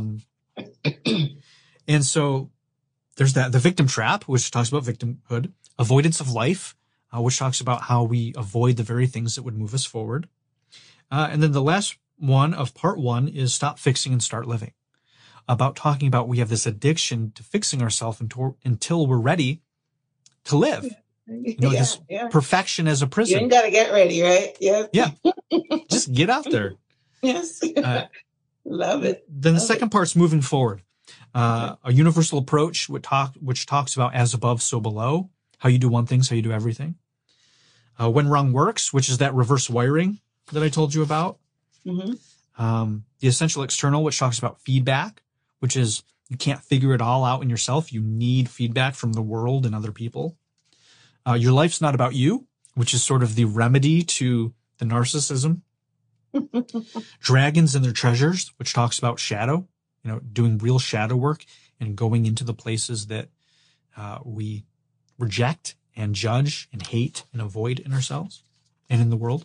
And so there's the victim trap, which talks about victimhood, avoidance of life, which talks about how we avoid the very things that would move us forward. And then the last one of part one is Stop Fixing and Start Living, about talking about we have this addiction to fixing ourselves until we're ready to live. This perfection as a prison. You got to get ready, right? Yeah. Yeah. Just get out there. Yes. Love it. Then the second part's moving forward. A universal approach which talks about as above, so below, how you do one thing, so you do everything. When wrong works, which is that reverse wiring that I told you about. Mm-hmm. The essential external, which talks about feedback, which is you can't figure it all out in yourself. You need feedback from the world and other people. Your life's not about you, which is sort of the remedy to the narcissism. Dragons and Their Treasures, which talks about shadow, doing real shadow work and going into the places that we reject and judge and hate and avoid in ourselves and in the world.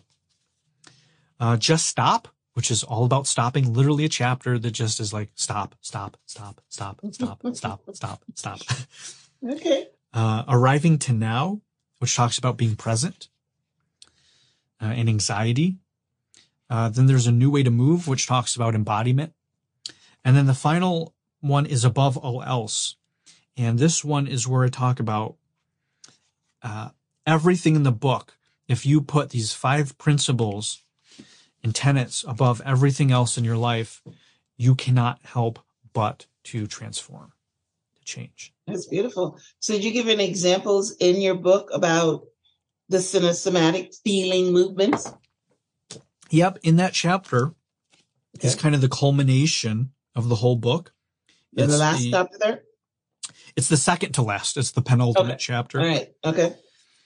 Just Stop, which is all about stopping, literally a chapter that just is like, stop, stop, stop, stop, stop, stop, stop, stop. Okay. Arriving to Now, which talks about being present and anxiety. Then there's A New Way to Move, which talks about embodiment. And then the final one is Above All Else. And this one is where I talk about everything in the book. If you put these 5 principles and tenets above everything else in your life, you cannot help but to transform, to change. That's beautiful. So did you give any examples in your book about the cinesomatic feeling movements? Yep. In that chapter is kind of the culmination of the whole book. And the last chapter there? It's the second to last. It's the penultimate chapter. All right. Okay.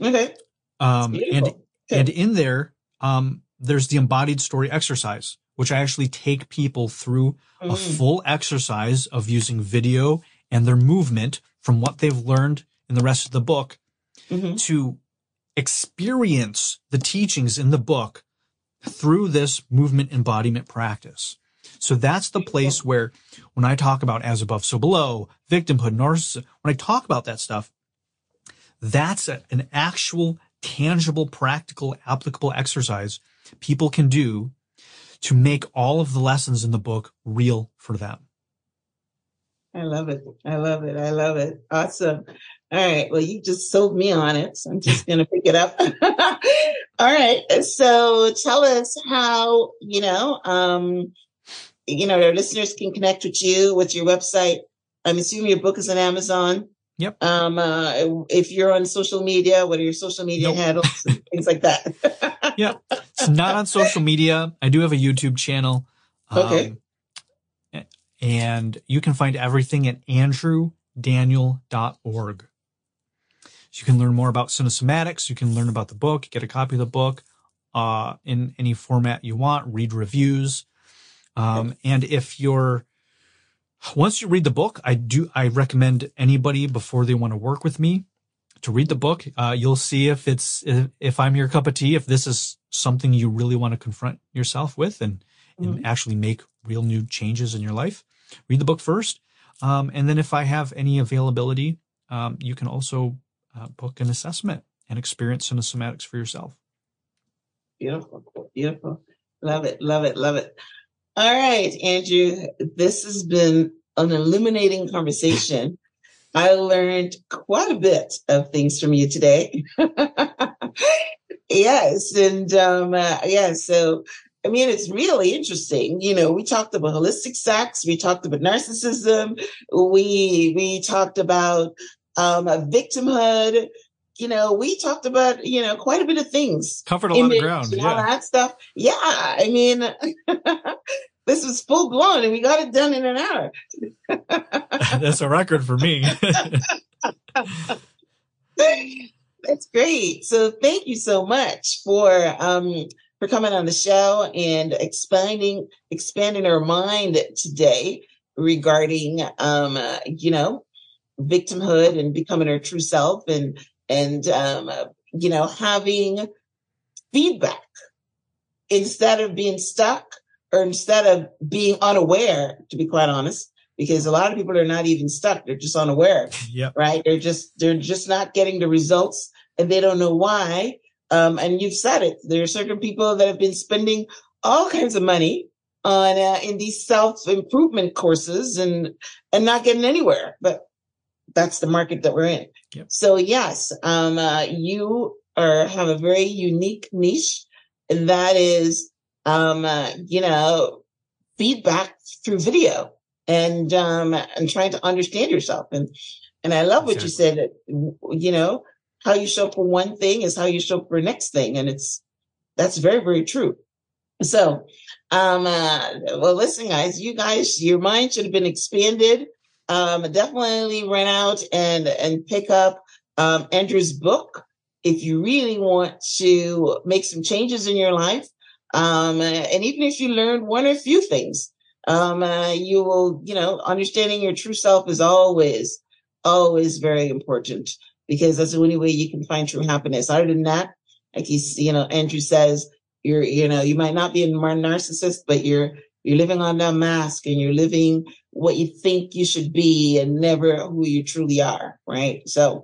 And in there, there's the embodied story exercise, which I actually take people through a full exercise of using video and their movement from what they've learned in the rest of the book to experience the teachings in the book through this movement embodiment practice. So that's the place where when I talk about as above, so below, victimhood, narcissism, when I talk about that stuff, That's an actual, tangible, practical, applicable exercise people can do to make all of the lessons in the book real for them. I love it. I love it. I love it. Awesome. All right. Well, you just sold me on it. So I'm just going to pick it up. All right. So tell us how, our listeners can connect with you. What's your website? I'm assuming your book is on Amazon. Yep. If you're on social media, what are your social media handles and things like that? Yep. It's not on social media. I do have a YouTube channel. Okay. And you can find everything at andrewdaniel.org. So you can learn more about cinesomatics. You can learn about the book, get a copy of the book in any format you want, read reviews. And once you read the book, I recommend anybody before they want to work with me to read the book. You'll see if I'm your cup of tea, if this is something you really want to confront yourself with and actually make real new changes in your life. Read the book first. And then if I have any availability, you can also book an assessment and experience cinesomatics for yourself. Beautiful. Beautiful. Love it. Love it. Love it. All right, Andrew, this has been an illuminating conversation. I learned quite a bit of things from you today. Yes. And so, it's really interesting. We talked about holistic sex. We talked about narcissism. We talked about victimhood. We talked about, quite a bit of things. Covered a lot of ground. And all that stuff. Yeah. This was full blown and we got it done in an hour. That's a record for me. That's great. So thank you so much for coming on the show and expanding our mind today regarding, victimhood and becoming our true self and having feedback instead of being stuck or instead of being unaware, to be quite honest, because a lot of people are not even stuck. They're just unaware, right? They're just not getting the results and they don't know why. And you've said it. There are certain people that have been spending all kinds of money on, in these self-improvement courses and not getting anywhere, but that's the market that we're in. Yep. So yes, you have a very unique niche, and that is, feedback through video and trying to understand yourself. And I love what you said, how you show up for one thing is how you show up for the next thing. And that's very, very true. So, listen, guys, your mind should have been expanded. Definitely run out and pick up Andrew's book if you really want to make some changes in your life. And even if you learn one or a few things, you will, understanding your true self is always very important because that's the only way you can find true happiness. Other than that, like Andrew says, you might not be a narcissist, but you're living on that mask and you're living what you think you should be and never who you truly are. Right. So,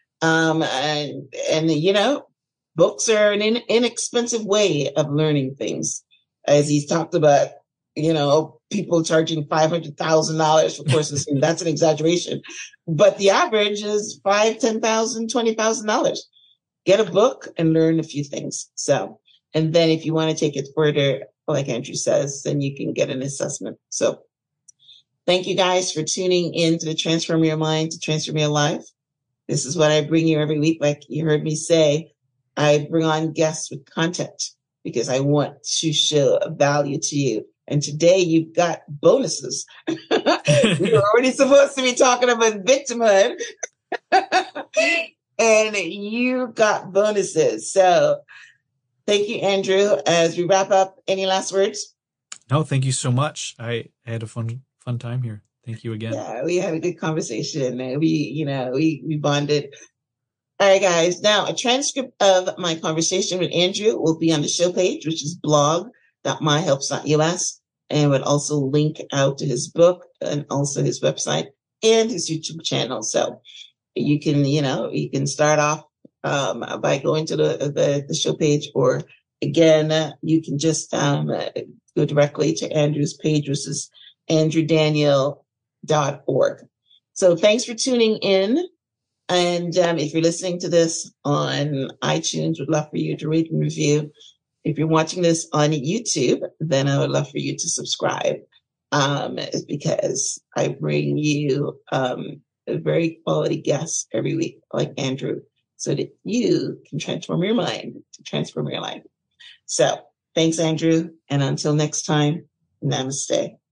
books are an inexpensive way of learning things. As he's talked about, people charging $500,000 for courses. And that's an exaggeration, but the average is $5,000, $10,000, $20,000. Get a book and learn a few things. So, and then if you want to take it further, like Andrew says, then you can get an assessment. So thank you guys for tuning in to the Transform Your Mind to Transform Your Life. This is what I bring you every week. Like you heard me say, I bring on guests with content because I want to show a value to you. And today you've got bonuses. We were already supposed to be talking about victimhood and you got bonuses. So thank you, Andrew. As we wrap up, any last words? No, thank you so much. I had a fun time here. Thank you again. Yeah, we had a good conversation. We bonded. All right, guys. Now, a transcript of my conversation with Andrew will be on the show page, which is blog.myhelps.us, and would also link out to his book and also his website and his YouTube channel. So you can start off by going to the show page, or again, you can just go directly to Andrew's page, which is andrewdaniel.org. So thanks for tuning in. And if you're listening to this on iTunes, we'd love for you to rate and review. If you're watching this on YouTube, then I would love for you to subscribe, because I bring you a very quality guest every week, like Andrew, so that you can transform your mind to transform your life. So thanks, Andrew. And until next time, namaste.